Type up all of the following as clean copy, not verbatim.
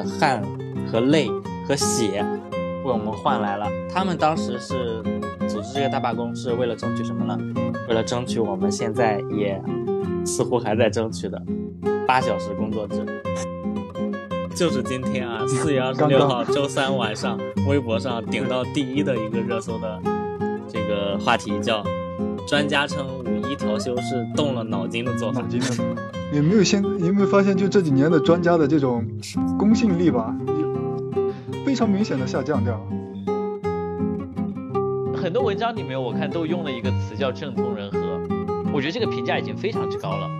汗和泪和血为我们换来了。他们当时是组织这个大罢工是为了争取什么呢？为了争取我们现在也似乎还在争取的8小时工作制。就是今天啊，4月26号周三晚上，微博上顶到第一的一个热搜的这个话题叫“专家称5·1调休是动了脑筋的做法”。 有没有发现，就这几年的专家的这种公信力吧，非常明显的下降掉。 很多文章里面我看都用了一个词叫政通人和，我觉得这个评价已经非常之高了。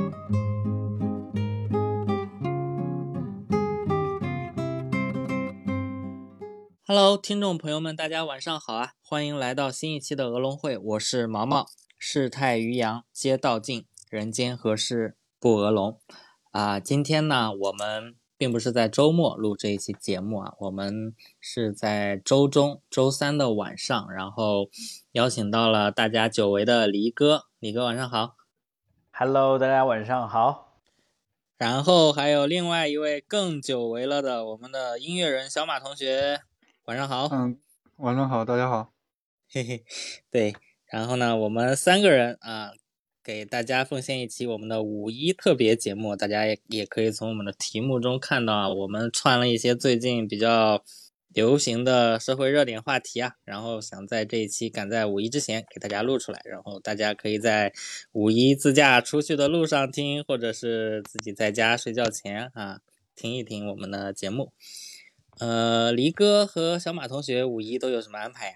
Hello， 听众朋友们，大家晚上好啊！欢迎来到新一期的鹅龙会，我是毛毛。世态于洋，皆道尽，人间何事不鹅龙今天呢，我们并不是在周末录这一期节目啊，我们是在周中周三的晚上，然后邀请到了大家久违的黎哥。黎哥晚上好。 Hello， 大家晚上好。 然后还有另外一位更久违了的我们的音乐人小马同学，晚上好。 晚上好，大家好。 嘿嘿，对，然后呢，我们3个人给大家奉献一期我们的5·1特别节目。大家也可以从我们的题目中看到我们串了一些最近比较流行的社会热点话题然后想在这一期赶在5·1之前给大家录出来，然后大家可以在5·1自驾出去的路上听，或者是自己在家睡觉前听一听我们的节目。黎哥和小马同学5·1都有什么安排呀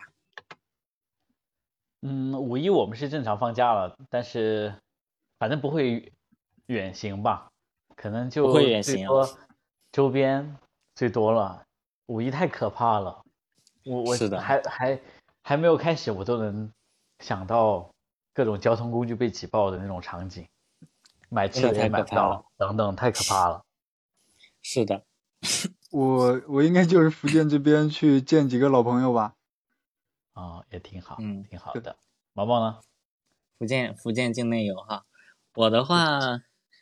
？5·1我们是正常放假了，但是反正不会远行吧，可能就最多周边最多了。5·1太可怕了，我是的， 还没有开始，我都能想到各种交通工具被挤爆的那种场景，买吃的也买不到，等等，太可怕了。 是的。 我应该就是福建这边去见几个老朋友吧。 也挺好，挺好的。毛毛呢？ 福建境内有我的话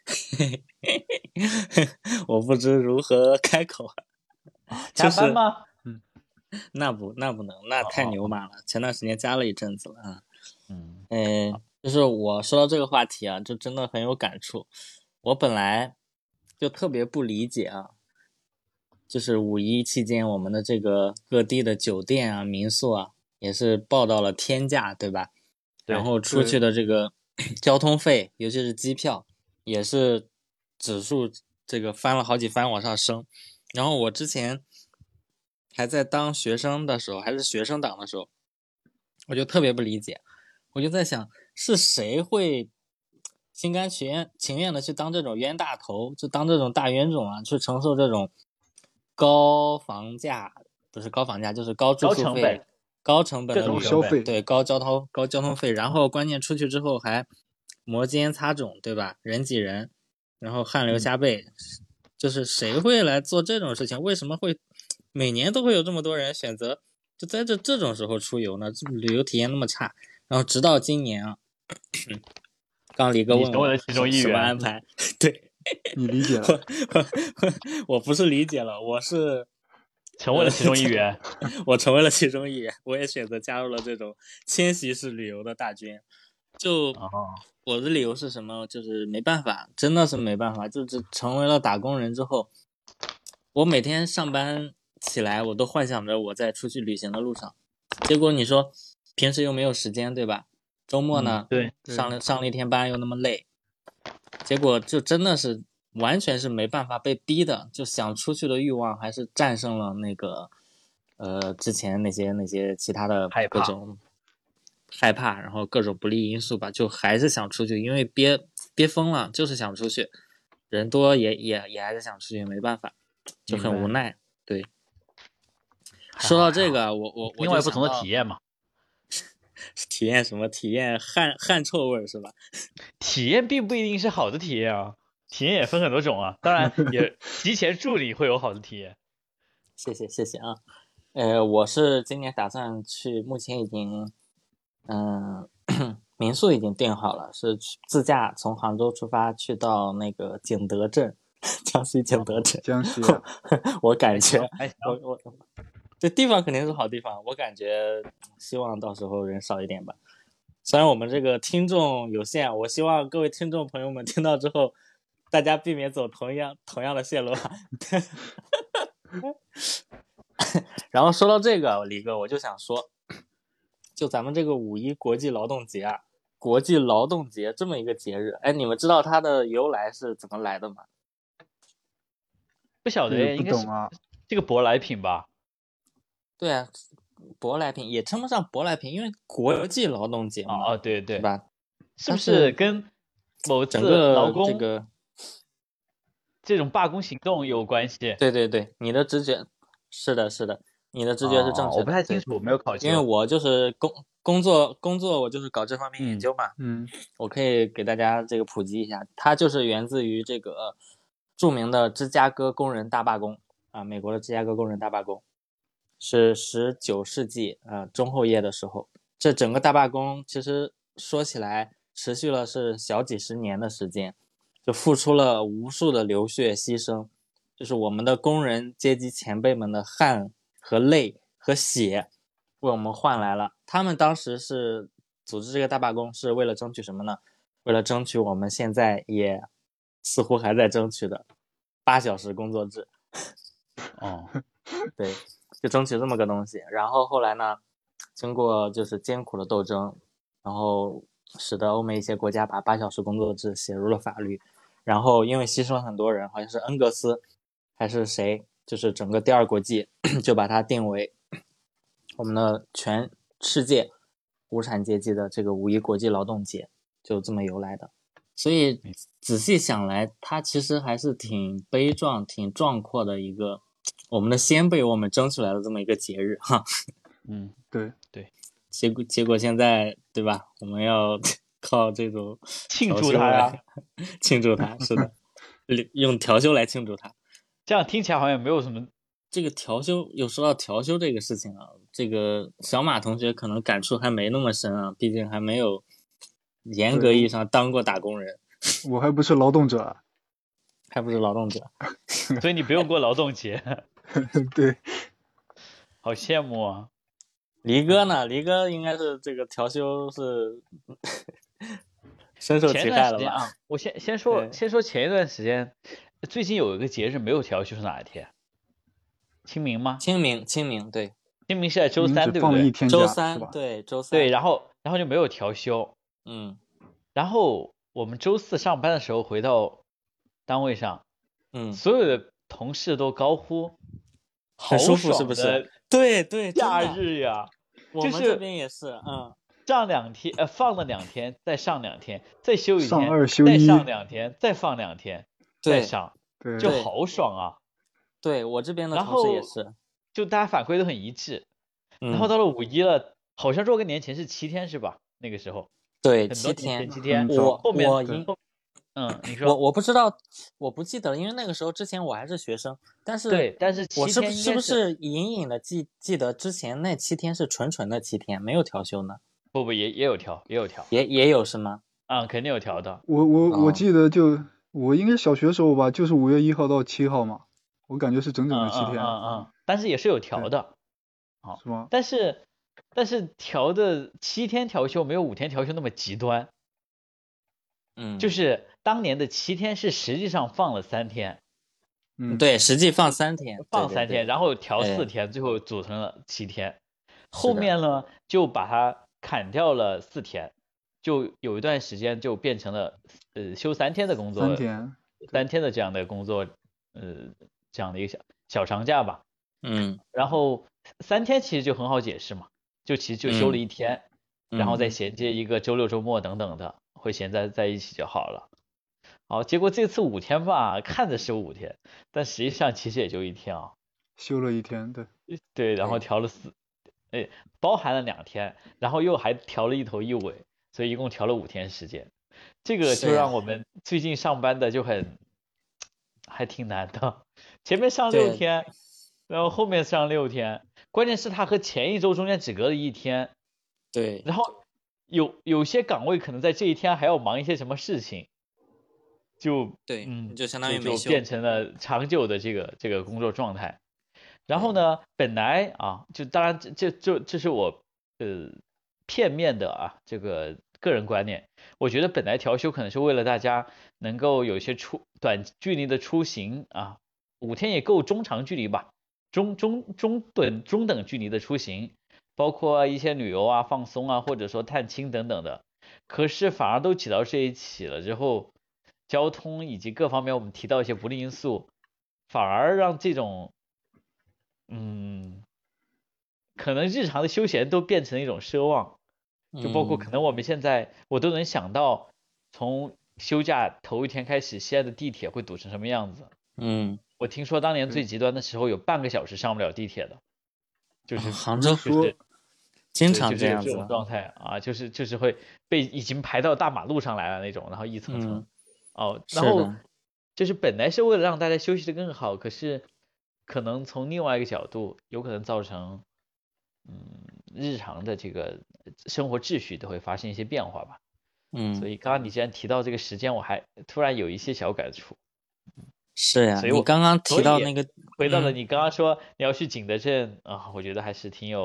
我不知如何开口加班吗？ 那不能，那太牛马了。前段时间加了一阵子了就是我说到这个话题就真的很有感触。我本来就特别不理解就是5·1期间我们的这个各地的酒店民宿也是报到了天价，对吧？然后出去的这个交通费，尤其是机票，也是指数这个翻了好几番往上升。然后我之前还在当学生的时候，还是学生党的时候，我就特别不理解，我就在想，是谁会心甘情愿的去当这种冤大头，就当这种大冤种去承受这种高房价，不是高房价，就是高住宿费、高成本的旅游费，对，高交通费，然后关键出去之后还摩肩擦踵，对吧？人挤人，然后汗流浃背，就是谁会来做这种事情？为什么会每年都会有这么多人选择就在这种时候出游呢？旅游体验那么差，然后直到今年刚李哥问我什么安排，对， 你理解了。 我不是理解了，我是成为了其中一员。 我成为了其中一员，我也选择加入了这种迁徙式旅游的大军。就我的理由是什么？就是没办法，真的是没办法。就是成为了打工人之后，我每天上班起来，我都幻想着我在出去旅行的路上。结果你说平时又没有时间，对吧？周末呢，上了一天班又那么累，结果就真的是完全是没办法，被逼的，就想出去的欲望还是战胜了那个之前那些其他的各种害怕，然后各种不利因素吧，就还是想出去，因为憋疯了，就是想出去，人多也还是想出去，没办法，就很无奈。对，说到这个，我另外不同的体验嘛。 体验什么？体验汗臭味是吧？ 体验并不一定是好的体验体验也分很多种当然也提前助理会有好的体验。 谢谢我是今年打算去，目前已经民宿已经订好了，是自驾从杭州出发去到那个景德镇， 江西景德镇。 江西我感觉我这地方肯定是好地方，我感觉希望到时候人少一点吧。虽然我们这个听众有限，我希望各位听众朋友们听到之后，大家避免走同样的线路。然后说到这个，李哥，我就想说，就咱们这个5·1国际劳动节啊，国际劳动节这么一个节日，哎，你们知道它的由来是怎么来的吗？ 不晓得，应该是这个舶来品吧？ 对啊，舶来品也称不上舶来品，因为国际劳动节嘛。 对对， 是吧？ 是不是跟某次劳工这种罢工行动有关系？ 对对对，你的直觉是的，你的直觉是正确的。 我不太清楚，没有考究。 因为我就是工作，我就是搞这方面研究嘛。我可以给大家这个普及一下，它就是源自于这个著名的芝加哥工人大罢工啊，美国的芝加哥工人大罢工是19世纪中后叶的时候。这整个大罢工其实说起来持续了是小几十年的时间，就付出了无数的流血牺牲，就是我们的工人阶级前辈们的汗和泪和血为我们换来了。他们当时是组织这个大罢工是为了争取什么呢？为了争取我们现在也似乎还在争取的8小时工作制。对，就争取这么个东西。然后后来呢，经过就是艰苦的斗争，然后使得欧美一些国家把8小时工作制写入了法律。然后因为牺牲了很多人，好像是恩格斯还是谁，就是整个第2国际就把它定为我们的全世界无产阶级的这个5·1国际劳动节，就这么由来的。所以仔细想来，它其实还是挺悲壮、挺壮阔的一个我们的先辈为我们争取来的这么一个节日哈。 对。 结果现在对吧？我们要靠这种庆祝它呀， 庆祝它，是的，用调休来庆祝它。 这样听起来好像没有什么。 这个调休，有说到调休这个事情啊，这个小马同学可能感触还没那么深啊，毕竟还没有严格意义上当过打工人。 我还不是劳动者， 所以你不用过劳动节。 对， 好羡慕啊。 黎哥呢？黎哥应该是这个调休是深受其害了吧？ 我先说前一段时间，最近有一个节日没有调休是哪一天？清明吗？ 清明对。 清明是在周3，对不对？ 周3对，周3 对，然后就没有调休。然后我们周4上班的时候回到单位上，所有的同事都高呼好舒服，是不是？对， 假日呀， 我们这边也是， 上2天，放了2天，再上2天，再休1天， 上2休1， 再上2天，再放2天，再上，就好爽啊！ 对，我这边的同事也是， 就大家反馈都很一致。然后到了5·1了，好像若干年前是7天是吧？那个时候， 对，7天。 你说我不知道，我不记得了，因为那个时候之前我还是学生，但是我是不是隐隐的记得之前那7天是纯的7天，没有调休呢？ 不，也有调， 也有是吗？ 肯定有调的。 我记得就我应该小学时候吧，就是5月1号到7号嘛，我感觉是整整的7天。 但是也是有调的， 是吗？ 但是调的7天调休没有5天调休那么极端。就是当年的7天是实际上放了3天。 对，实际放3天， 放3天，然后调4天，最后组成了7天。后面呢就把它砍掉了4天，就有一段时间就变成了休3天的工作，3天的这样的工作，这样的一个小长假吧。然后3天其实就很好解释嘛，就其实就休了1天，然后再衔接一个周六周末等等的，会衔在一起就好了。好，结果这次5天吧，看着是5天，但实际上其实也就1天啊。 休了1天， 对，然后调了包含了2天，然后又还调了一头一尾，所以一共调了5天时间。这个就让我们最近上班的就还挺难的，前面上6天，然后后面上6天，关键是他和前一周中间只隔了1天。 对， 然后有些岗位可能在这一天还要忙一些什么事情， 对，就相当于就变成了长久的这个工作状态。然后呢，本来啊，就当然这是我片面的这个个人观念。我觉得本来调休可能是为了大家能够有一些短距离的出行啊，5天也够中长距离吧，中等距离的出行，包括一些旅游啊、放松啊，或者说探亲等等的。可是反而都挤到这一起了之后，交通以及各方面我们提到一些不利因素，反而让这种可能日常的休闲都变成一种奢望。就包括可能我们现在我都能想到，从休假头一天开始，西安的地铁会堵成什么样子。我听说当年最极端的时候有半个小时上不了地铁的，就是杭州经常这样子， 这种状态啊，就是会被已经排到大马路上来了那种，然后一层层然后就是本来是为了让大家休息的更好，可是可能从另外一个角度，有可能造成日常的这个生活秩序都会发生一些变化吧。所以刚刚你既然提到这个时间，我还突然有一些小感触。 是呀，你刚刚提到那个， 回到了你刚刚说你要去景德镇我觉得还是挺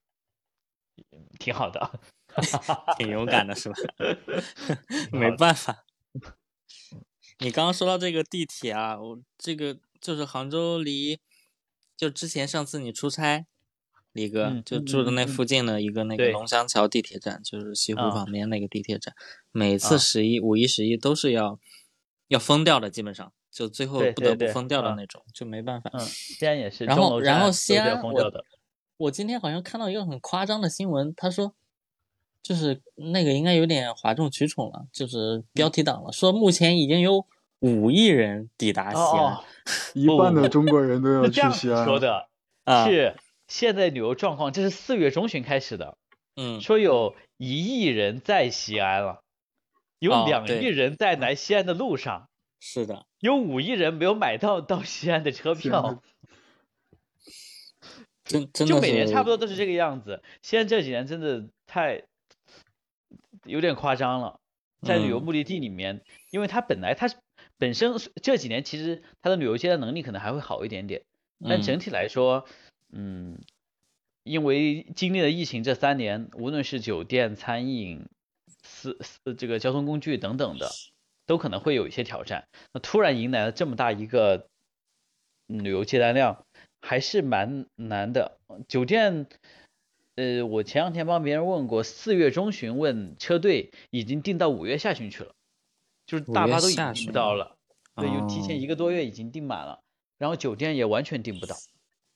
好的， 挺勇敢的是吧？没办法。你刚刚说到这个地铁啊，我这个就是杭州就之前上次你出差，李哥就住的那附近的一个那个龙翔桥地铁站，就是西湖旁边那个地铁站，每次五一、11都是要封掉的，基本上就最后不得不封掉的那种，就没办法。 西安也是。 然后西安我今天好像看到一个很夸张的新闻，他说就是那个应该有点哗众取宠了，就是标题党了，说目前已经有5亿人抵达西安， 一半的中国人都要去西安。 说的是现在旅游状况，这是4月中旬开始的，说有1亿人在西安了，有2亿人在来西安的路上， 是的， 有5亿人没有买到西安的车票。就每年差不多都是这个样子。西安这几年真的有点夸张了，在旅游目的地里面，因为它本身这几年其实它的旅游接待能力可能还会好一点点，但整体来说，因为经历了疫情这3年，无论是酒店、餐饮、这个交通工具等等的，都可能会有一些挑战。那突然迎来了这么大一个旅游接待量，还是蛮难的。酒店，我前2天帮别人问过，4月中旬问车队已经订到5月下旬去了，就是大巴都已经订不到了，对，有提前1个多月已经订满了，然后酒店也完全订不到。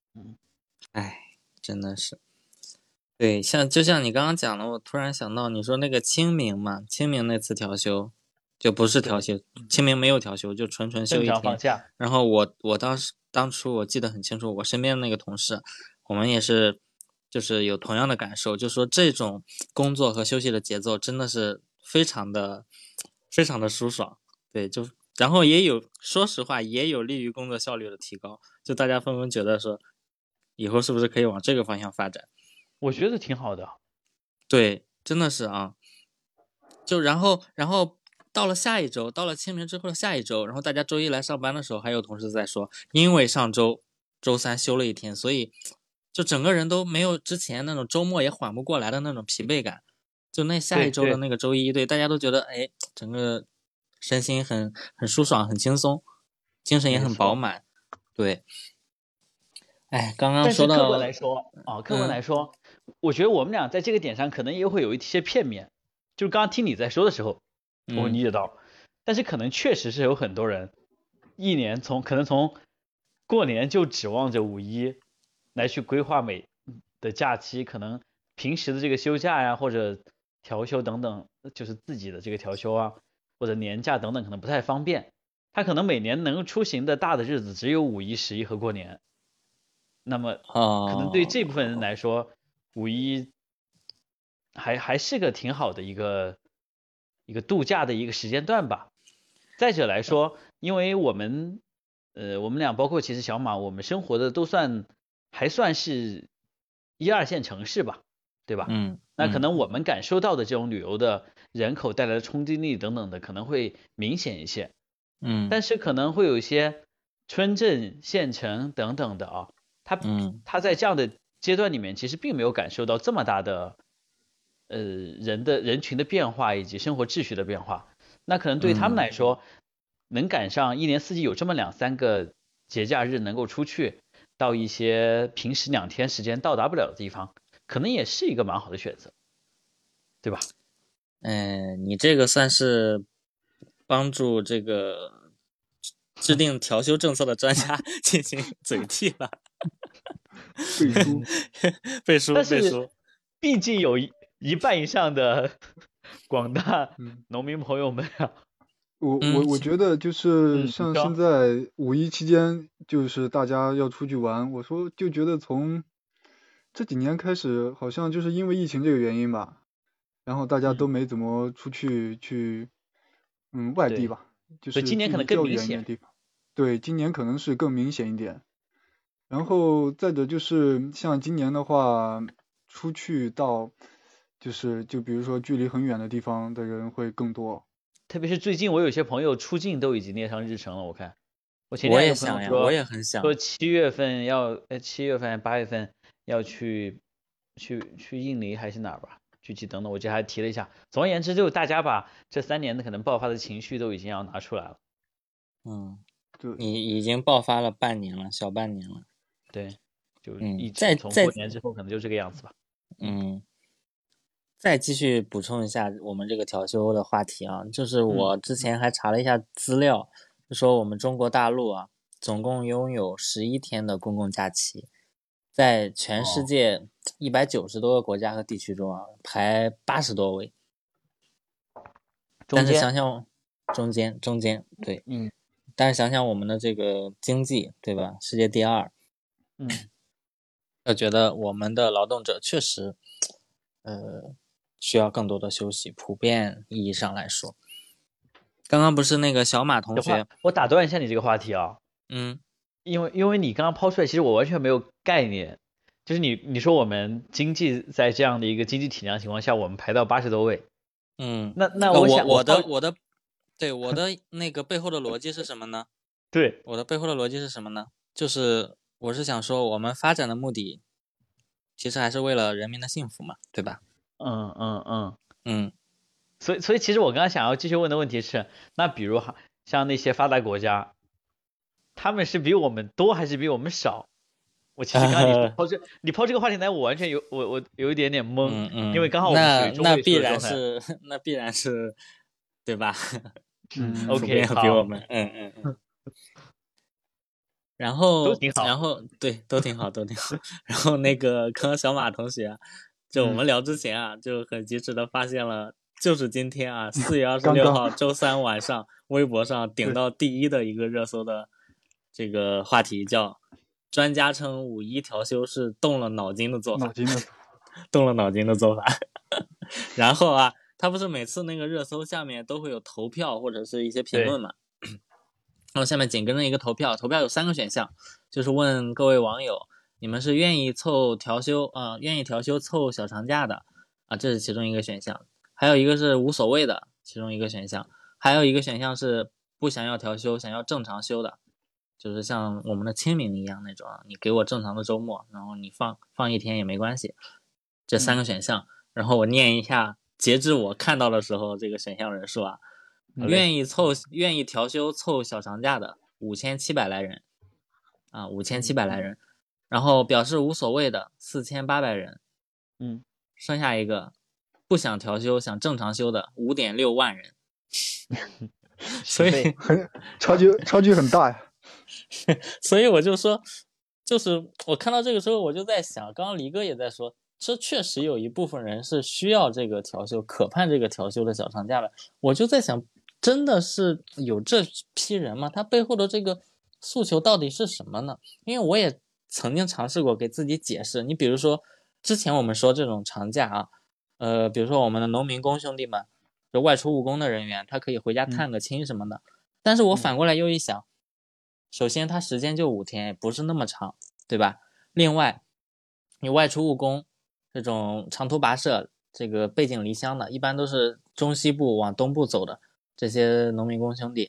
真的是，对，就像你刚刚讲的，我突然想到，你说那个清明嘛，清明那次调休，就不是调休，清明没有调休，就纯休一天。 正常放假。 然后我当初我记得很清楚，我身边的那个同事，我们也是，就是有同样的感受，就说这种工作和休息的节奏真的是非常的舒爽。对，然后说实话也有利于工作效率的提高，就大家纷纷觉得说，以后是不是可以往这个方向发展？ 我觉得挺好的。 对，真的是啊。就然后到了下一周，到了清明之后的下一周，然后大家周一来上班的时候，还有同事在说，因为上周周3休了1天，所以就整个人都没有之前那种周末也缓不过来的那种疲惫感。就那下一周的那个周一，对大家都觉得整个身心很舒爽，很轻松，精神也很饱满。对。刚刚说到， 但是客观来说，我觉得我们俩在这个点上可能也会有一些片面。就是刚刚听你在说的时候，我理解到，但是可能确实是有很多人一年可能从过年就指望着5一来去规划的假期，可能平时的这个休假呀，或者调休等等，就是自己的这个调休啊，或者年假等等，可能不太方便。他可能每年能出行的大的日子只有5一、11和过年。那么可能对这部分人来说，5一还是个挺好的一个度假的一个时间段吧。再者来说，因为我们俩包括其实小马，我们生活的还算是1、2线城市吧，对吧？那可能我们感受到的这种旅游的人口带来的冲击力等等的可能会明显一些。 但是可能会有一些村镇、县城等等的啊，他在这样的阶段里面，其实并没有感受到这么大的人群的变化以及生活秩序的变化。那可能对他们来说，能赶上一年四季有这么2-3个节假日能够出去到一些平时2天时间到达不了的地方，可能也是一个蛮好的选择，对吧？ 你这个算是帮助这个制定调休政策的专家进行嘴替了。背书。 但是毕竟有一半以上的广大农民朋友们啊， 我觉得就是像现在五一期间，就是大家要出去玩，我说就觉得从这几年开始，好像就是因为疫情这个原因吧，然后大家都没怎么出去外地吧，就是今年可能更明显。 对，今年可能是更明显一点。然后再者就是像今年的话，出去到就比如说距离很远的地方的人会更多。 特别是最近我有些朋友出境都已经列上日程了，我看我前天有朋友说，我也很想说7月份8月份要去印尼还是哪儿吧，具体等等我这还提了一下。总而言之，就大家把这3年的可能爆发的情绪都已经要拿出来了。 你已经爆发了小半年了。 对，就一直从过年之后可能就这个样子吧。 再继续补充一下我们这个调休的话题啊，就是我之前还查了一下资料，就说我们中国大陆啊，总共拥有11天的公共假期，在全世界190多个国家和地区中啊，排80多位。但是想想中间对，但是想想我们的这个经济，对吧？世界第2，我觉得我们的劳动者确实，需要更多的休息。普遍意义上来说，刚刚不是那个小马同学， 我打断一下你这个话题啊，因为你刚刚抛出来，其实我完全没有概念。就是你说我们经济在这样的一个经济体量情况下，我们排到80多位，那我想我的那个背后的逻辑是什么呢？ 对， 我的背后的逻辑是什么呢？就是我是想说，我们发展的目的其实还是为了人民的幸福嘛，对吧？ 所以其实我刚刚想要继续问的问题是，那比如像那些发达国家，他们是比我们多还是比我们少？我其实刚刚你抛这个话题来，我完全我有一点点懵，因为刚好我们属于中位数的状态。 那必然是，对吧 ？OK， 好， 比我们，然后都挺好， 对，都挺好。然后那个刚刚小马同学，就我们聊之前啊，就很及时的发现了，就是今天啊，4月26号周3晚上，微博上顶到第1的一个热搜的这个话题叫“专家称5一调休是动了脑筋的做法”，动了脑筋的做法。然后啊，他不是每次那个热搜下面都会有投票或者是一些评论嘛？然后下面紧跟着一个投票有3个选项，就是问各位网友，你们是愿意调休凑小长假的啊，这是其中一个选项。还有一个是无所谓的，其中一个选项。还有一个选项是不想要调休，想要正常休的，就是像我们的清明一样那种啊，你给我正常的周末，然后你放1天也没关系。这3个选项，然后我念一下，截至我看到的时候这个选项人数啊。愿意调休凑小长假的5700来人啊，5700来人，然后表示无所谓的4800人，剩下一个不想调休想正常休的5.6万人，所以差距很大呀。 所以我就说，就是我看到这个时候我就在想，刚刚黎哥也在说，这确实有一部分人是需要这个调休，渴盼这个调休的小长假的，我就在想。真的是有这批人吗？他背后的这个诉求到底是什么呢？因为我也曾经尝试过给自己解释。你比如说，之前我们说这种长假啊，比如说我们的农民工兄弟们，就外出务工的人员，他可以回家探个亲什么的。但是我反过来又一想，首先他时间就5天，也不是那么长，对吧？另外，你外出务工这种长途跋涉，这个背井离乡的，一般都是中西部往东部走的。这些农民工兄弟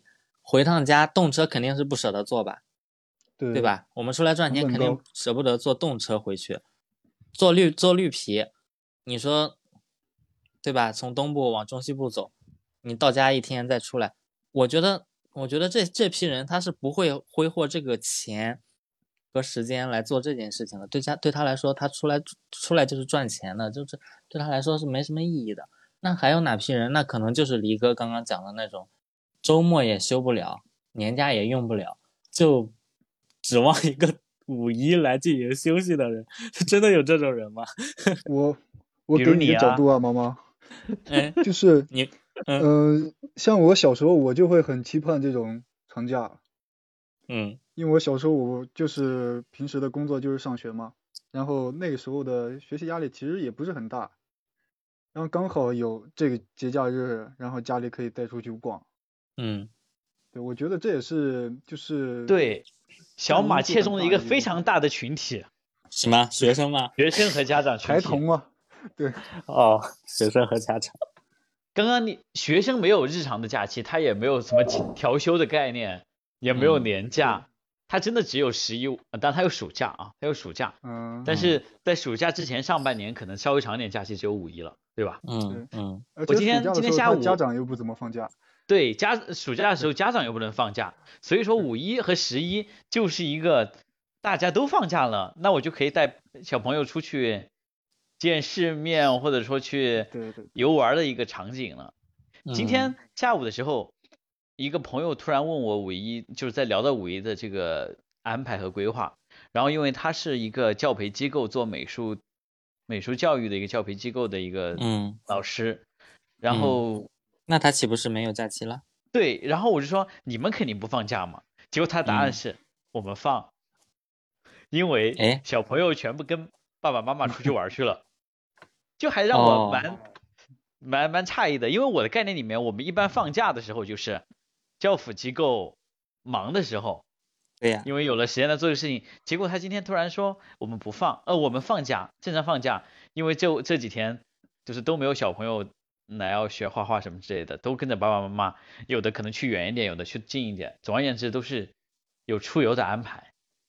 回趟家动车肯定是不舍得坐吧，对吧？我们出来赚钱肯定舍不得坐动车回去，坐绿皮，你说对吧？从东部往中西部走，你到家一天再出来，我觉得这批人他是不会挥霍这个钱和时间来做这件事情的。对他来说，他出来就是赚钱的，就是对他来说是没什么意义的。那还有哪批人？那可能就是黎哥刚刚讲的那种，周末也休不了，年假也用不了，就指望一个5·1来进行休息的人，真的有这种人吗？ 我给你一个角度啊，毛毛，就是你， 像我小时候，我就会很期盼这种长假，因为我小时候我就是平时的工作就是上学嘛，然后那个时候的学习压力其实也不是很大，然后刚好有这个节假日，然后家里可以带出去逛，对，我觉得这也是就是对小马切中了一个非常大的群体， 什么学生吗？ 学生和家长群体， 孩童嘛，对， 学生和家长。 刚刚学生没有日常的假期，他也没有什么调休的概念，也没有年假，他真的只有11，但他有暑假啊，他有暑假，但是在暑假之前上半年可能稍微长一点假期只有5·1了，对吧？我今天下午家长又不怎么放假， 对，暑假的时候家长又不能放假，所以说5·1和11就是一个大家都放假了，那我就可以带小朋友出去见世面，或者说去游玩的一个场景了。今天下午的时候，一个朋友突然问我5·1，就是在聊到5·1的这个安排和规划，然后因为他是一个教培机构做美术教育的一个教培机构的一个老师，然后那他岂不是没有假期了？ 对，然后我就说你们肯定不放假嘛，结果他答案是我们放，因为小朋友全部跟爸爸妈妈出去玩去了，就还让我蛮诧异的，因为我的概念里面，我们一般放假的时候就是教辅机构忙的时候， 对呀， 因为有了时间来做这个事情，结果他今天突然说我们不放，我们放假，正常放假，因为这几天就是都没有小朋友来要学画画什么之类的，都跟着爸爸妈妈，有的可能去远一点，有的去近一点，总而言之都是有出游的安排。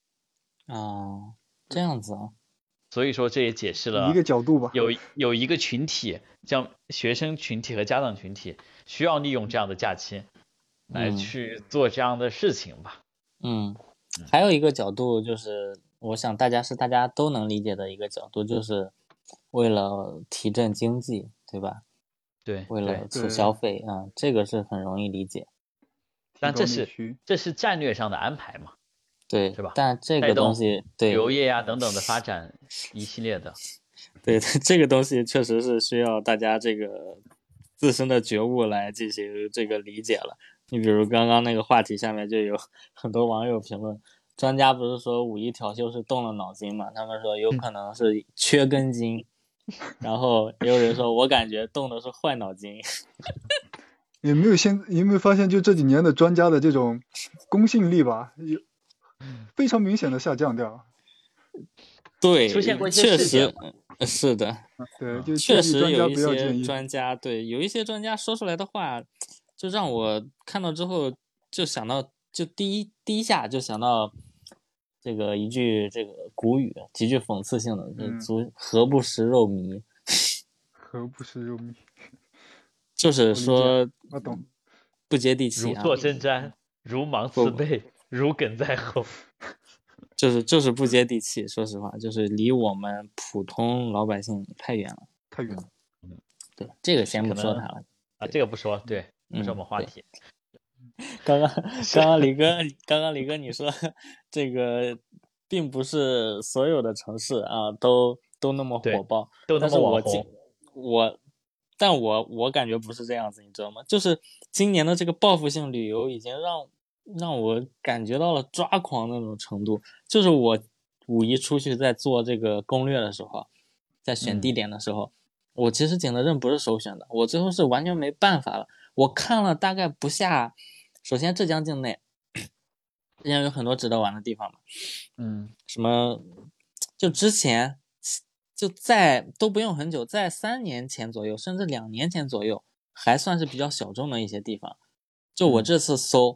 这样子啊， 所以说这也解释了一个角度吧， 有一个群体，像学生群体和家长群体，需要利用这样的假期来去做这样的事情吧。 还有一个角度就是，我想大家都能理解的一个角度，就是为了提振经济，对吧？ 对， 为了促消费啊，这个是很容易理解。 但这是战略上的安排嘛？ 对， 是吧？ 但这个东西对旅游业呀等等的发展一系列的， 对这个东西确实是需要大家这个自身的觉悟来进行这个理解了。你比如刚刚那个话题下面就有很多网友评论，专家不是说5·1调休是动了脑筋嘛？他们说有可能是缺根筋，然后也有人说我感觉动的是坏脑筋。 有没有发现就这几年的专家的这种公信力吧，有非常明显的下降掉？ 对， 出现过一些事件，是的， 对，就确实有一些专家，对，有一些专家说出来的话，就让我看到之后就想到，就第一下就想到这个一句这个古语，极具讽刺性的，何不食肉糜？ 何不食肉糜？ 就是说， 我懂， 不接地气啊，如坐针毡，如芒刺背，如鲠在喉。 就是不接地气，说实话，就是离我们普通老百姓太远了， 太远了。 对，这个先不说它了啊，这个不说，对，不是我们话题。 刚刚李哥你说这个并不是所有的城市啊都那么火爆， 都那么网红。 但我感觉不是这样子，你知道吗？就是今年的这个报复性旅游已经让我感觉到了抓狂那种程度。就是我5·1出去在做这个攻略的时候，在选地点的时候，我其实景德镇不是首选的，我最后是完全没办法了。我看了大概不下，首先浙江境内有很多值得玩的地方嘛，什么就之前就都不用很久，在3年前左右，甚至2年前左右，还算是比较小众的一些地方。就我这次搜，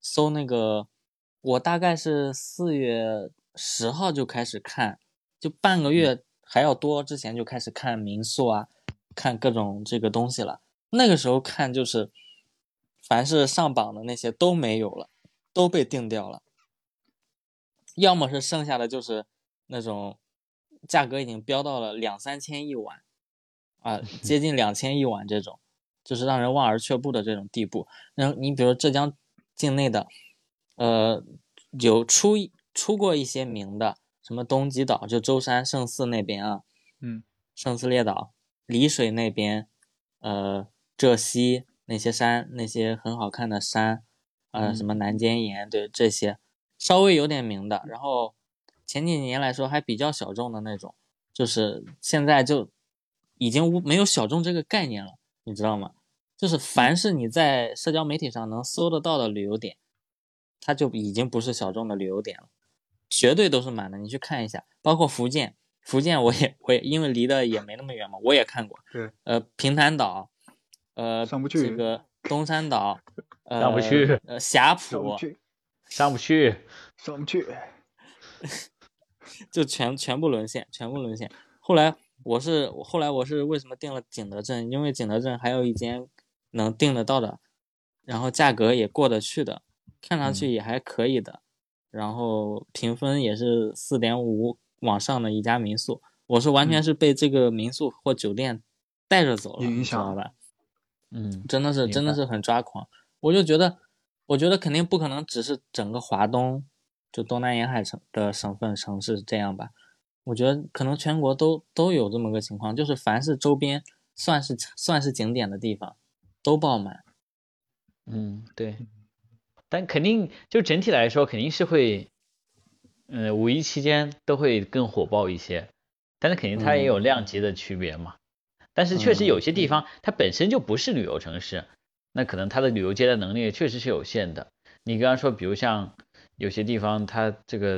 搜那个，我大概是4月10号就开始看，就半个月还要多之前就开始看民宿啊，看各种这个东西了。那个时候看就是，凡是上榜的那些都没有了，都被定掉了，要么是剩下的就是那种价格已经飙到了2-3千一晚啊，接近2000一晚这种，就是让人望而却步的这种地步。然后你比如浙江境内的，有出过一些名的，什么东极岛，就舟山圣寺那边啊，圣寺列岛、丽水那边，浙西那些山，那些很好看的山，什么南尖岩，对，这些稍微有点名的，然后前几年来说还比较小众的那种，就是现在就已经没有小众这个概念了，你知道吗？就是凡是你在社交媒体上能搜得到的旅游点，它就已经不是小众的旅游点了，绝对都是满的。你去看一下，包括福建我也因为离得也没那么远嘛，我也看过。 对， 平潭岛， 上不去。 这个东山岛， 上不去。 霞浦， 上不去。 就全部沦陷。后来我是为什么订了景德镇？因为景德镇还有一间能订得到的，然后价格也过得去的，看上去也还可以的，然后评分也是4.5往上的一家民宿。我是完全是被这个民宿或酒店带着走了，你知道吧？真的是很抓狂。我觉得肯定不可能只是整个华东，就东南沿海的省份城市这样吧。我觉得可能全国都有这么个情况，就是凡是周边算是景点的地方都爆满。 对。但肯定就整体来说肯定是会五一期间都会更火爆一些，但是肯定它也有量级的区别嘛。但是确实有些地方它本身就不是旅游城市，那可能它的旅游接待能力确实是有限的。你刚刚说比如像有些地方它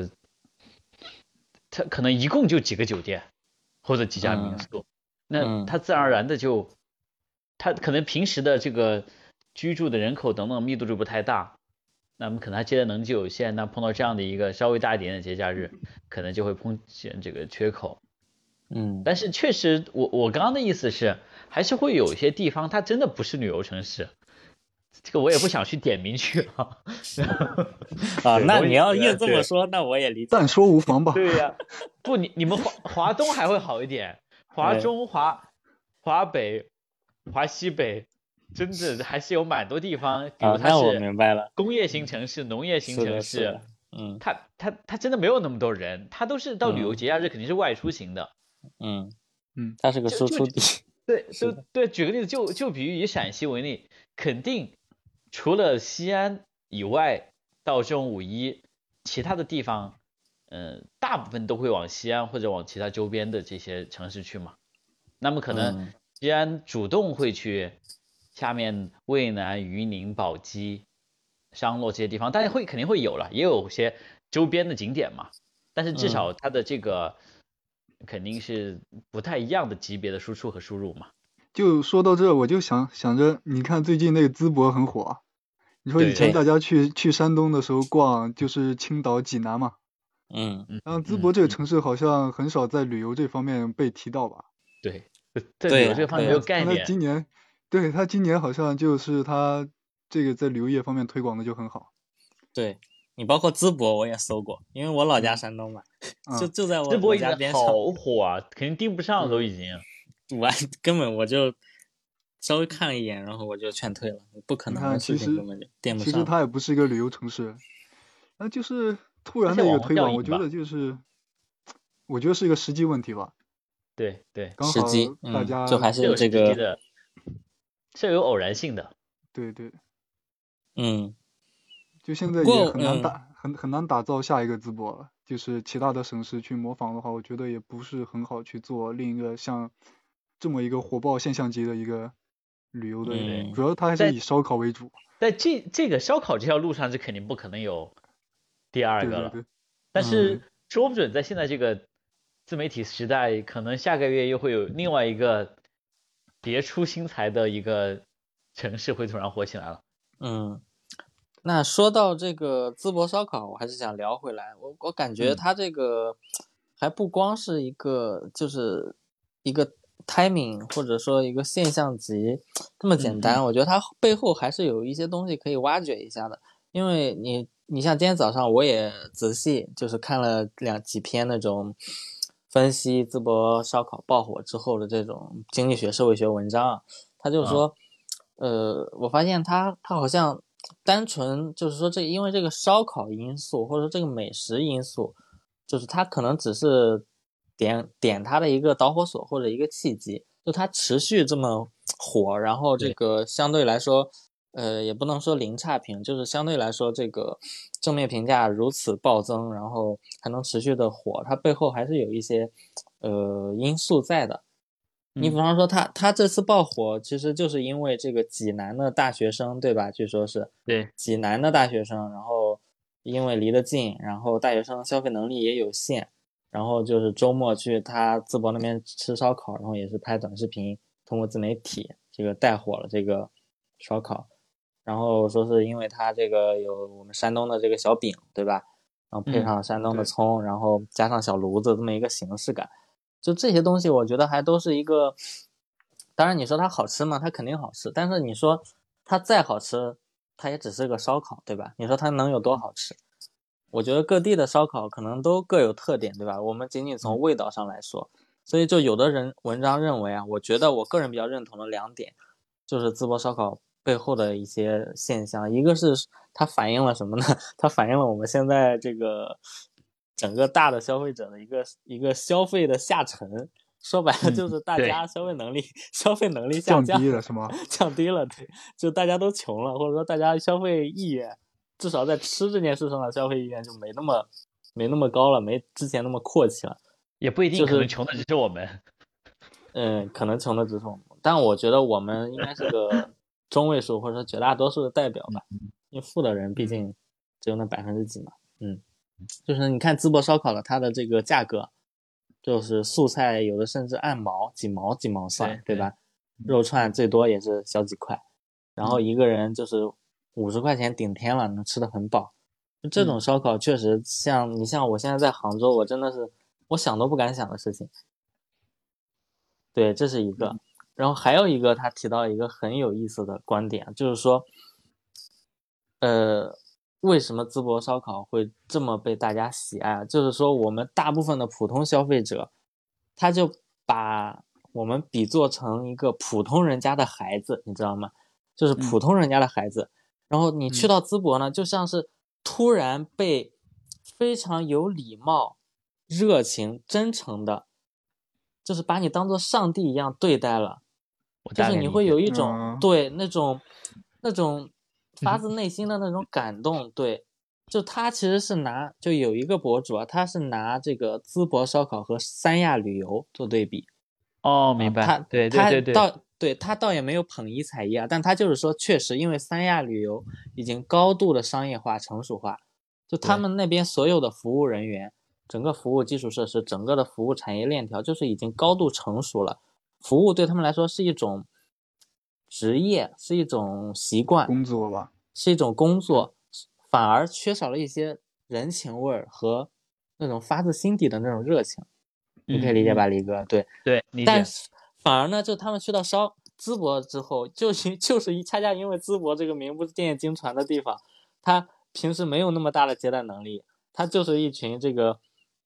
可能一共就几个酒店或者几家民宿，那它自然而然的它可能平时的这个居住的人口等等密度就不太大，那么可能它接待能力就有限，那碰到这样的一个稍微大一点的节假日，可能就会碰见这个缺口。但是确实我刚刚的意思是，还是会有一些地方它真的不是旅游城市，这个我也不想去点名去了。 那你要硬这么说，那我也理解。 但说无妨吧。 对呀，不，你们华东还会好一点，华中、华北、华西北，真的还是有蛮多地方，比如它是我明白了， 工业型城市、农业型城市，它真的没有那么多人，它都是到旅游节假日肯定是外出型的。 它是个输出地。 对，举个例子，就比如以陕西为例，肯定除了西安以外，到这种五一，其他的地方，大部分都会往西安或者往其他周边的这些城市去嘛。那么可能西安主动会去下面渭南、榆林、宝鸡、商洛这些地方，但是肯定会有了，也有些周边的景点嘛。但是至少它的这个肯定是不太一样的级别的输出和输入嘛。 就说到这，我就想着，你看最近那个淄博很火，你说以前大家去山东的时候逛就是青岛、济南嘛，然后淄博这个城市好像很少在旅游这方面被提到吧？ 对，在旅游这方面没有概念。 他今年好像就是他这个在旅游业方面推广的就很好。 对，你包括淄博我也搜过，因为我老家山东嘛，就在我家边上。 淄博好火啊，肯定盯不上都已经。 根本我就稍微看了一眼，然后我就劝退了，不可能的事情根本就垫不上。 其实它也不是一个旅游城市，那就是突然的一个推广，我觉得是一个时机问题吧。 对， 刚好大家就还是这个是有偶然性的。 对，就现在也很难打造下一个淄博了。就是其他的省市去模仿的话，我觉得也不是很好去做另一个像这么一个火爆现象级的一个旅游的，主要它还是以烧烤为主。 在这个烧烤这条路上，是肯定不可能有第二个了。 对。 但是说不准在现在这个自媒体时代，可能下个月又会有另外一个别出心裁的一个城市会突然火起来了。 那说到这个淄博烧烤，我还是想聊回来。我感觉它这个还不光是一个，就是一个 timing 或者说一个现象级这么简单。我觉得它背后还是有一些东西可以挖掘一下的。因为你像今天早上我也仔细就是看了几篇那种分析淄博烧烤爆火之后的这种经济学、社会学文章啊，他就说，我发现他好像单纯就是说因为这个烧烤因素或者说这个美食因素，就是他可能只是点他的一个导火索或者一个契机，就他持续这么火，然后这个相对来说也不能说零差评，就是相对来说这个正面评价如此暴增，然后还能持续的火，它背后还是有一些因素在的。你比方说他这次爆火其实就是因为这个济南的大学生，对吧？据说是对济南的大学生，然后因为离得近，然后大学生消费能力也有限，然后就是周末去他淄博那边吃烧烤，然后也是拍短视频，通过自媒体这个带火了这个烧烤。然后说是因为它这个有我们山东的这个小饼，对吧？然后配上山东的葱，然后加上小炉子这么一个形式感，就这些东西我觉得还都是一个，当然你说它好吃吗？它肯定好吃，但是你说它再好吃，它也只是个烧烤，对吧？你说它能有多好吃？我觉得各地的烧烤可能都各有特点，对吧？我们仅仅从味道上来说，所以就有的人文章认为啊，我觉得我个人比较认同的2点，就是淄博烧烤背后的一些现象。一个是它反映了什么呢？它反映了我们现在这个整个大的消费者的一个消费的下沉。说白了就是大家消费能力下降低了，是吗？ 降低了，对，就大家都穷了，或者说大家消费意愿，至少在吃这件事上的消费意愿就没那么高了，没之前那么阔气了。 也不一定，可能穷的只是我们。 可能穷的只是我们，但我觉得我们应该是个中位数，或者说绝大多数的代表吧。因为富的人毕竟只有那%几嘛。就是你看淄博烧烤的它的这个价格，就是素菜有的甚至按几毛算，对吧？肉串最多也是小几块，然后一个人就是50块钱顶天了，能吃得很饱。这种烧烤确实像我现在在杭州，我真的是我想都不敢想的事情。对，这是一个。然后还有一个他提到一个很有意思的观点，就是说为什么淄博烧烤会这么被大家喜爱？就是说我们大部分的普通消费者，他就把我们比作成一个普通人家的孩子，你知道吗？就是普通人家的孩子。然后你去到淄博呢，就像是突然被非常有礼貌、热情、真诚的，就是把你当做上帝一样对待了。就是你会有一种对那种发自内心的那种感动。对，就他其实是就有一个博主啊，他是拿这个淄博烧烤和三亚旅游做对比。 明白。 他倒也没有捧一踩一啊，但他就是说，确实因为三亚旅游已经高度的商业化、成熟化，就他们那边所有的服务人员、整个服务基础设施、整个的服务产业链条，就是已经高度成熟了。服务对他们来说是一种职业，是一种习惯， 工作吧， 是一种工作，反而缺少了一些人情味和那种发自心底的那种热情。你可以理解吧，李哥？对， 理解。 但是反而呢，就他们去到淄博之后，就是恰恰因为淄博这个名不见经传的地方，他平时没有那么大的接待能力，他就是一群这个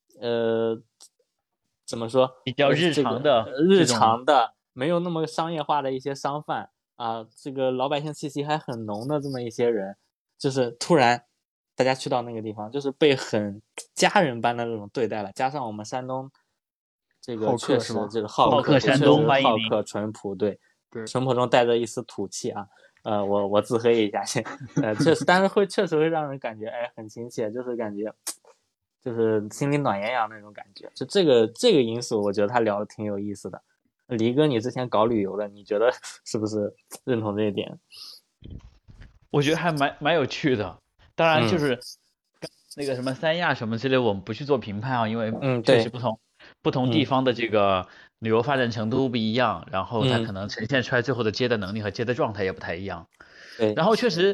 怎么说， 比较日常的没有那么商业化的一些商贩啊，这个老百姓气息还很浓的这么一些人，就是突然大家去到那个地方，就是被很家人般的那种对待了。加上我们山东这个确实这个好客山东欢迎好客淳朴，对，淳朴中带着一丝土气啊。我自黑一下先，确实，但是确实会让人感觉很亲切，就是感觉就是心里暖洋洋那种感觉。就这个因素，我觉得他聊的挺有意思的。黎哥，你之前搞旅游的，你觉得是不是认同这一点？ 我觉得还蛮有趣的。当然就是那个什么三亚什么之类，我们不去做评判啊，因为确实不同地方的这个旅游发展程度不一样，然后它可能呈现出来最后的接待能力和接待状态也不太一样。 对， 然后确实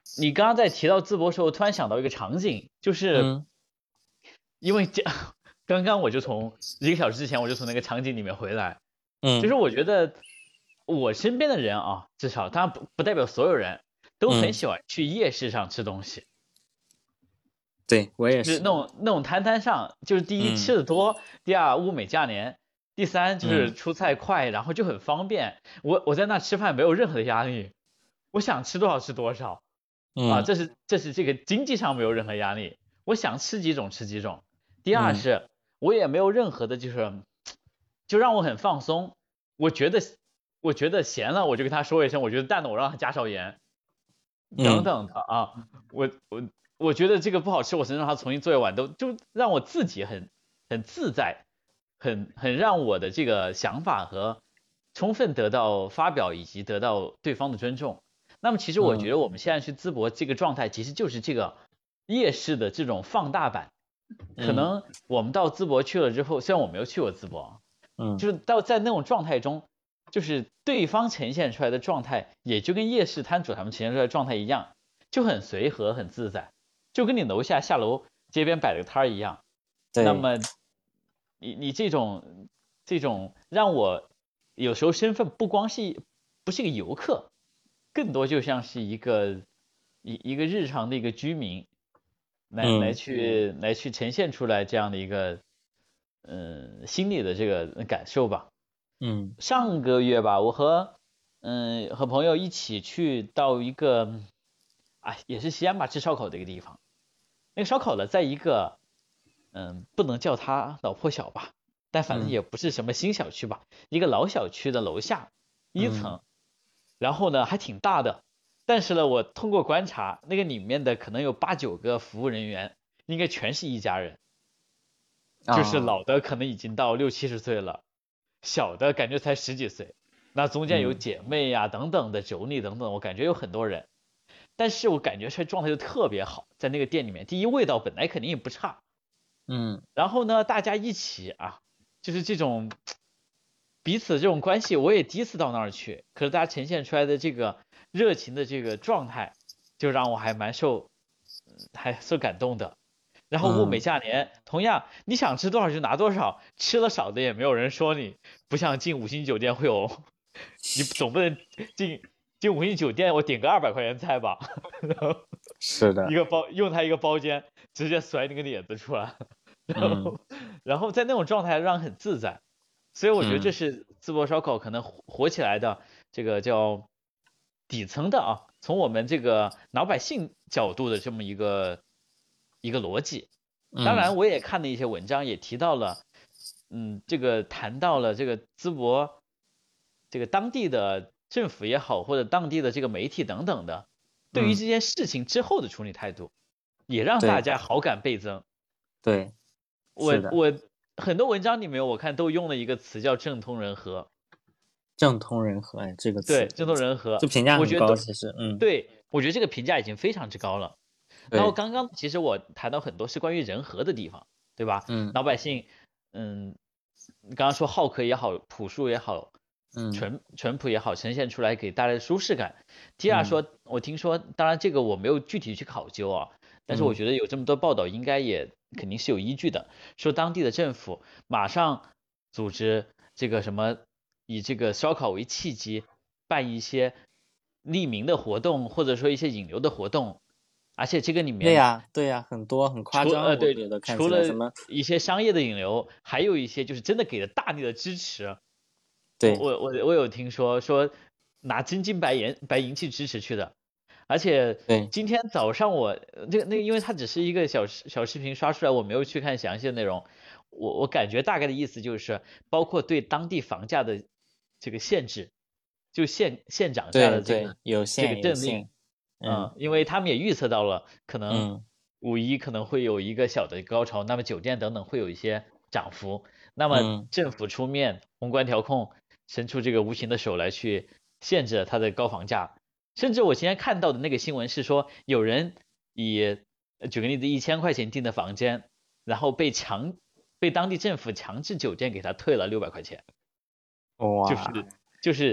你刚刚在提到淄博的时候，突然想到一个场景，就是因为刚刚我就从1个小时之前我就从那个场景里面回来，就是我觉得我身边的人啊，至少当然不代表所有人都很喜欢去夜市上吃东西。 对，我也是那种摊摊上，就是第一吃的多，第二物美价廉，第三就是出菜快，然后就很方便。我在那吃饭没有任何的压力，我想吃多少吃多少，这是这个经济上没有任何压力，我想吃几种吃几种。第二是我也没有任何的就让我很放松。我觉得咸了我就跟他说一声，我觉得淡了我让他加少盐，等等的啊，我觉得这个不好吃，我先让他重新做一碗，就让我自己很自在，很让我的这个想法和充分得到发表，以及得到对方的尊重。那么其实我觉得我们现在去淄博这个状态，其实就是这个夜市的这种放大版。可能我们到淄博去了之后，虽然我没有去过淄博，就是在那种状态中，就是对方呈现出来的状态，也就跟夜市摊主他们呈现出来的状态一样，就很随和很自在。就跟你楼下下楼街边摆了个摊儿一样，那么你这种让我有时候身份不是一个游客，更多就像是一个日常的一个居民，来去呈现出来这样的一个心理的这个感受吧。上个月吧，我和朋友一起去到一个也是西安吧吃烧烤的一个地方。那个烧烤呢，在一个不能叫它老破小吧，但反正也不是什么新小区吧，一个老小区的楼下1层，然后呢还挺大的，但是呢我通过观察，那个里面的可能有8、9个服务人员，应该全是一家人，就是老的可能已经到60、70岁了，小的感觉才10几岁，那中间有姐妹呀等等的妯娌等等，我感觉有很多人。但是我感觉这状态就特别好，在那个店里面，第一味道本来肯定也不差，然后呢大家一起就是这种彼此的这种关系，我也第一次到那儿去，可是大家呈现出来的这个热情的这个状态，就让我还蛮受感动的。然后物美价廉，同样你想吃多少就拿多少，吃了少的也没有人说你，不像进5星酒店会有，你总不能进5星酒店我点个200块钱菜吧， 是的， 用他一个包间直接甩你个脸子出来，然后在那种状态让人很自在，所以我觉得这是淄博烧烤可能火起来的这个叫底层的从我们这个老百姓角度的这么一个逻辑。当然我也看了一些文章，也提到了这个谈到了这个淄博这个当地的政府也好，或者当地的这个媒体等等的，对于这件事情之后的处理态度，也让大家好感倍增。 对， 我很多文章里面我看都用了一个词叫政通人和。 政通人和，这个词， 对，政通人和， 就评价很高，其实， 对，我觉得这个评价已经非常之高了。然后刚刚其实我谈到很多是关于人和的地方，对吧？老百姓，刚刚说好客也好，朴素也好，淳朴也好，呈现出来给大家的舒适感。第二说，我听说，当然这个我没有具体去考究但是我觉得有这么多报道，应该也肯定是有依据的。说当地的政府马上组织这个什么，以这个烧烤为契机，办一些利民的活动，或者说一些引流的活动。而且这个里面对呀，很多很夸张， 对，除了什么一些商业的引流，还有一些就是真的给了大力的支持。 对， 我有听说拿真金白银去支持去的。而且今天早上我因为它只是一个小视频刷出来，我没有去看详细的内容。我感觉大概的意思就是包括对当地房价的这个限制，就县涨价的这个政令。因为他们也预测到了可能5·1可能会有一个小的高潮，那么酒店等等会有一些涨幅，那么政府出面宏观调控，伸出这个无情的手来去限制它的高房价。甚至我今天看到的那个新闻是说，有人举个例子，1000块钱订的房间，然后被当地政府强制酒店给他退了600块钱。 哇， 就是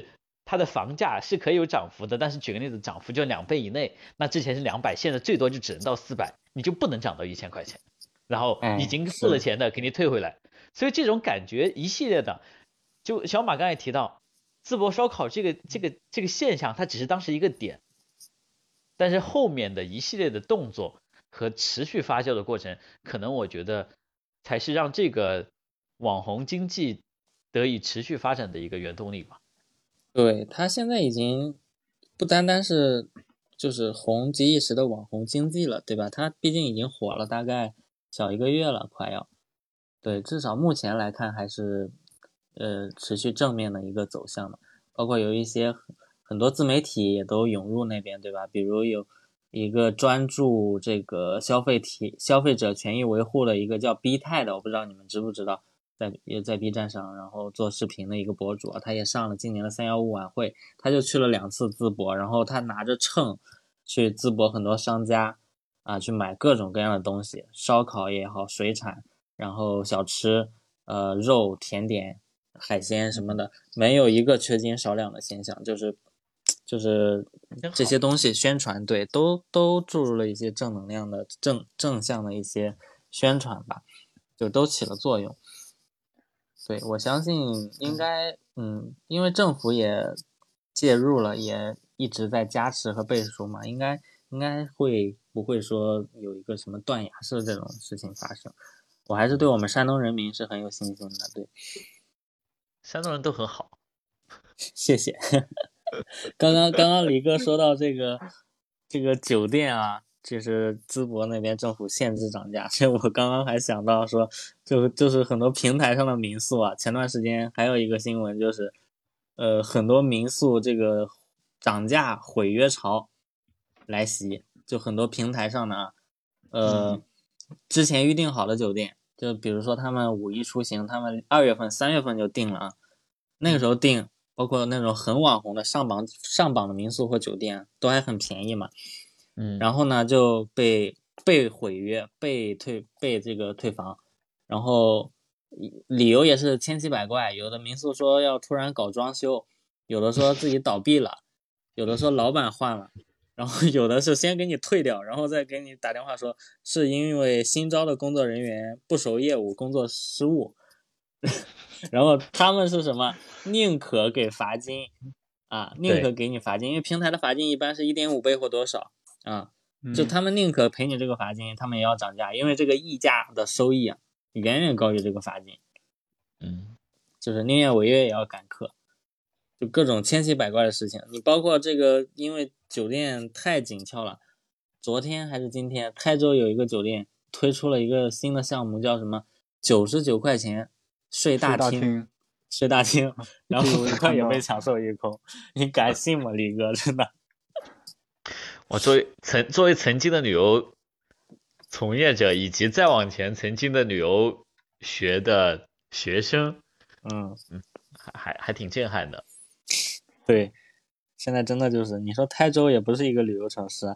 它的房价是可以有涨幅的，但是举个例子，涨幅就2倍以内，那之前是200，现在最多就只能到400，你就不能涨到1000块钱，然后已经付了钱的给你退回来。所以这种感觉一系列的，就小马刚才提到淄博烧烤这个现象，它只是当时一个点，但是后面的一系列的动作和持续发酵的过程，可能我觉得才是让这个网红经济得以持续发展的一个原动力吧。 对，它现在已经不单单是就是红极一时的网红经济了，对吧？它毕竟已经火了大概小1个月了，快要。对，至少目前来看还是持续正面的一个走向的，包括有一些很多自媒体也都涌入那边，对吧？比如有一个专注这个消费者权益维护的一个叫 B 泰的，我不知道你们知不知道，也在 B 站上，然后做视频的一个博主啊，他也上了今年的315晚会，他就去了2次淄博，然后他拿着秤去淄博很多商家啊去买各种各样的东西，烧烤也好，水产，然后小吃，肉、甜点、海鲜什么的，没有一个缺斤少两的现象，就是这些东西宣传，对，都注入了一些正能量的正向的一些宣传吧，就都起了作用。对，我相信应该，因为政府也介入了，也一直在加持和背书嘛，应该不会说有一个什么断崖式这种事情发生。我还是对我们山东人民是很有信心的。对， 山东人都很好。 谢谢。刚刚李哥说到这个酒店啊，就是淄博那边政府限制涨价，所以我刚刚还想到说，就是很多平台上的民宿啊，前段时间还有一个新闻就是，很多民宿这个涨价毁约潮来袭，就很多平台上呢，之前预定好的酒店，就比如说他们5一出行，他们2月份、3月份就定了啊，那个时候定。包括那种很网红的上榜的民宿或酒店都还很便宜嘛，然后呢就被毁约，被这个退房，然后理由也是千奇百怪，有的民宿说要突然搞装修，有的说自己倒闭了，有的说老板换了，然后有的是先给你退掉，然后再给你打电话说是因为新招的工作人员不熟业务，工作失误。然后他们是什么？宁可给罚金啊，宁可给你罚金，因为平台的罚金一般是1.5倍或多少啊，就他们宁可赔你这个罚金，他们也要涨价，因为这个溢价的收益啊远远高于这个罚金，就是宁愿违约也要赶客，就各种千奇百怪的事情。你包括这个，因为酒店太紧俏了，昨天还是今天，泰州有一个酒店推出了一个新的项目，叫什么99块钱。睡大厅，然后很快也被抢售一空，你敢信吗，李哥？真的， 我作为曾经的旅游从业者，以及再往前曾经的旅游学的学生，还挺震撼的。 对，现在真的就是你说泰州也不是一个旅游城市，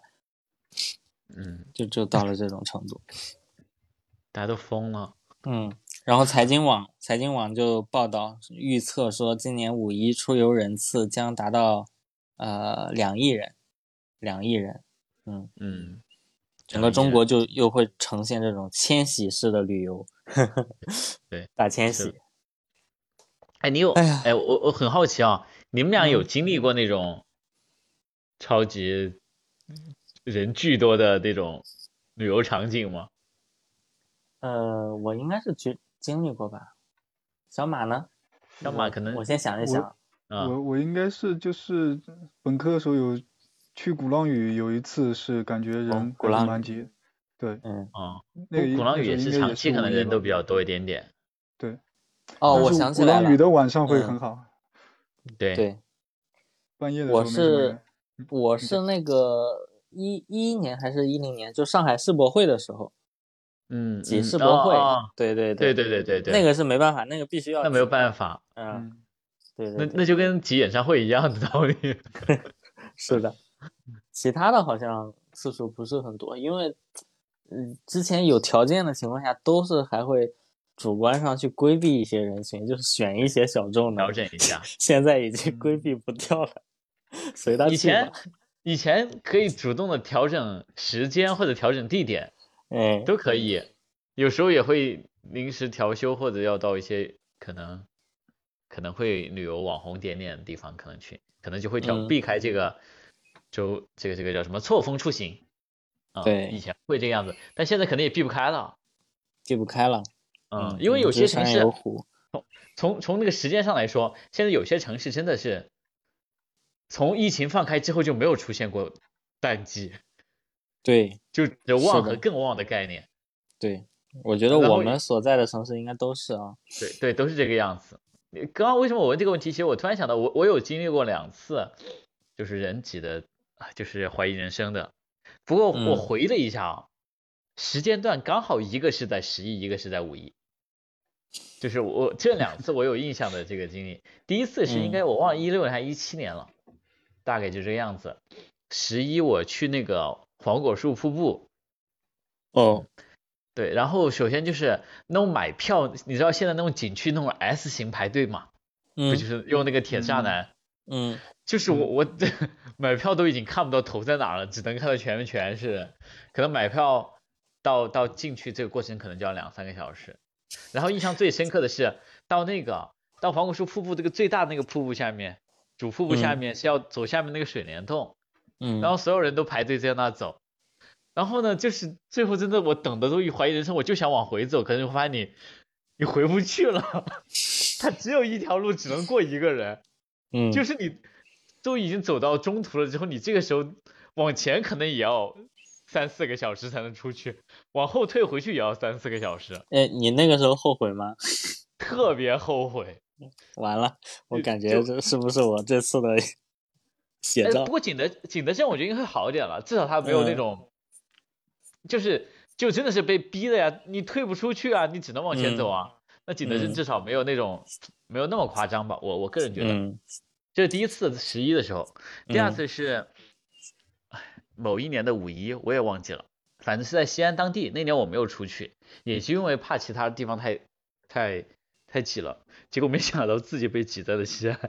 就到了这种程度， 大家都疯了。 然后财经网就报道预测说，今年5一出游人次将达到2亿人，2亿人，整个中国就又会呈现这种迁徙式的旅游， 对， 大迁徙。 我很好奇啊，你们俩有经历过那种超级人巨多的那种旅游场景吗？ 我应该是经历过吧。小马呢？ 小马可能我先想一想。 我应该是就是本科的时候有去鼓浪屿，有一次是感觉人还是蛮挤。对， 鼓浪屿也是长期可能人都比较多一点点。 对。 我想起来了。 鼓浪屿的晚上会很好。 对。 半夜的时候没什么人。 我是那个11年还是10年，就上海世博会的时候。挤世博会。对，那个是没办法，那个必须要。 那没有办法。 对。 那就跟挤演唱会一样的道理。 是的。其他的好像次数不是很多，因为之前有条件的情况下都是还会主观上去规避一些人群，就是选一些小众的调整一下。 现在已经规避不掉了，随他去吧。 以前可以主动的调整时间或者调整地点，都可以。有时候也会临时调休，或者要到一些可能会旅游网红点的地方，可能就会避开这个这个叫什么错峰出行啊。 对， 以前会这个样子，但现在肯定也避不开了。因为有些城市从那个时间上来说，现在有些城市真的是从疫情放开之后就没有出现过淡季。 对， 就旺和更旺的概念。 对，我觉得我们所在的城市应该都是啊。 对，都是这个样子。刚刚为什么我问这个问题？其实我突然想到，我有经历过2次，就是人挤的，就是怀疑人生的。不过我回了一下啊，时间段刚好一个是在11，一个是在5一。就是我这2次我有印象的这个经历。第一次是应该我忘了16年还是17年了，大概就这个样子。11我去那个黄果树瀑布。对，然后首先就是那种买票，你知道现在那种景区那种 S 型排队嘛，不就是用那个铁栅栏，就是我买票都已经看不到头在哪了，只能看到全是，可能买票到进去这个过程可能就要2-3个小时。然后印象最深刻的是到黄果树瀑布这个最大的那个瀑布下面，主瀑布下面是要走下面那个水帘洞，然后所有人都排队在那走。然后呢，就是最后真的我等的都怀疑人生，我就想往回走，可是我发现你回不去了，它只有一条路，只能过一个人。就是你都已经走到中途了之后，你这个时候往前可能也要3-4个小时才能出去，往后退回去也要3-4个小时。 你那个时候后悔吗？ 特别后悔。 完了，我感觉这是不是我这次的写照？ 不过景德镇我觉得应该会好一点了，至少它没有那种。就真的是被逼的呀，你退不出去啊，你只能往前走啊。那景德镇至少没有那么夸张吧，我个人觉得。这是第一次11的时候，第二次是某一年的5一，我也忘记了，反正是在西安当地。那年我没有出去，也是因为怕其他地方太挤了，结果没想到自己被挤在了西安。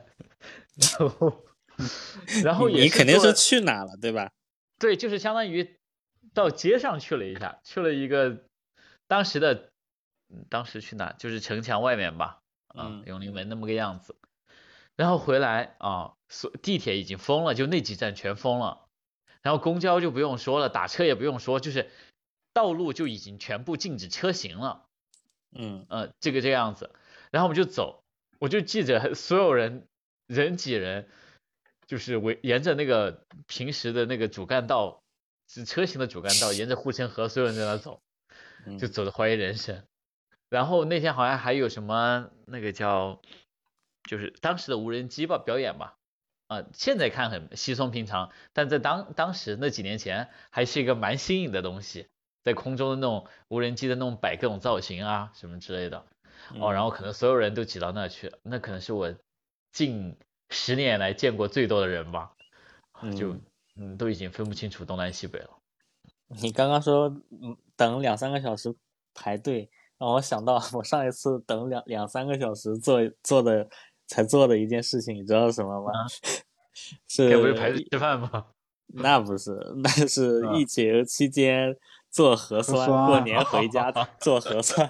然后你肯定是去哪了，对吧？ 对，就是相当于到街上去了一下，去了一个当时去哪，就是城墙外面吧，永定门那么个样子。然后回来地铁已经封了，就那几站全封了，然后公交就不用说了，打车也不用说，就是道路就已经全部禁止车行了。这个样子。然后我们就走，我就记着所有人挤人，就是沿着那个平时的那个主干道，是车行的主干道，沿着护城河，所有人在那走，就走的怀疑人生。然后那天好像还有什么那个就是当时的无人机表演吧，现在看很稀松平常，但在当时那几年前还是一个蛮新颖的东西，在空中的那种无人机的那种摆各种造型啊什么之类的。然后可能所有人都挤到那去了，那可能是我近10年来见过最多的人吧，就都已经分不清楚东南西北了。 你刚刚说等2-3个小时排队，让我想到我上一次等2-3个小时做的一件事情，你知道是什么吗？ 该不是排队吃饭吗？ 那不是，那是疫情期间做核酸，过年回家做核酸。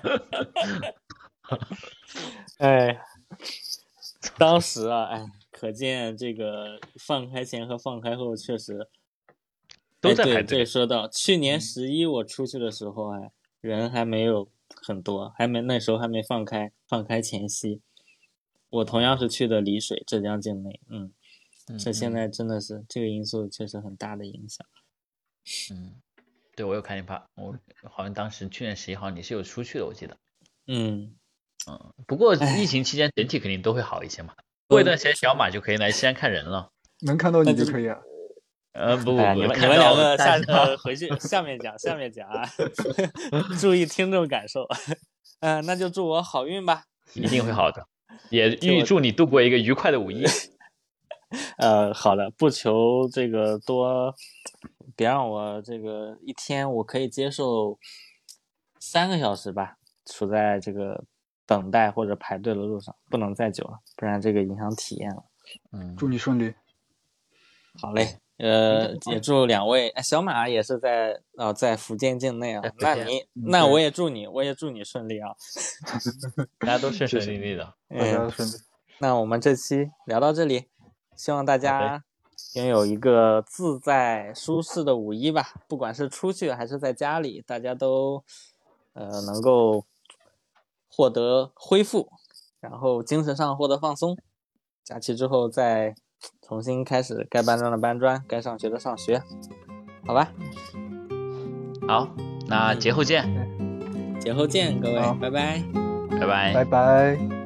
当时可见这个放开前和放开后确实都在排队。 对，说到去年11我出去的时候人还没有很多，那时候还没放开前夕。我同样是去的丽水，浙江境内。这现在真的是这个因素确实很大的影响。 对，我有看见我好像当时去年11号你是有出去的，我记得。不过疫情期间整体肯定都会好一些嘛。过一段时间小马就可以来西安看人了， 能看到你就可以啊。 不， 你们两个回去下面讲啊，注意听众感受。那就祝我好运吧。 一定会好的，也预祝你度过一个愉快的5一。 好的，不求这个多，别让我这个一天我可以接受3个小时吧， 处在这个等待或者排队的路上，不能再久了，不然这个影响体验了。 祝你顺利。 好嘞，也祝两位，小马也是在福建境内啊，那我也祝你顺利啊， 大家都顺顺利利的， 大家顺利。 那我们这期聊到这里，希望大家拥有一个自在舒适的5·1吧，不管是出去还是在家里，大家都能够获得恢复，然后精神上获得放松，假期之后再重新开始该搬砖的搬砖，该上学的上学，好吧？ 好，那节后见， 节后见，各位，拜拜， 拜拜， 拜拜。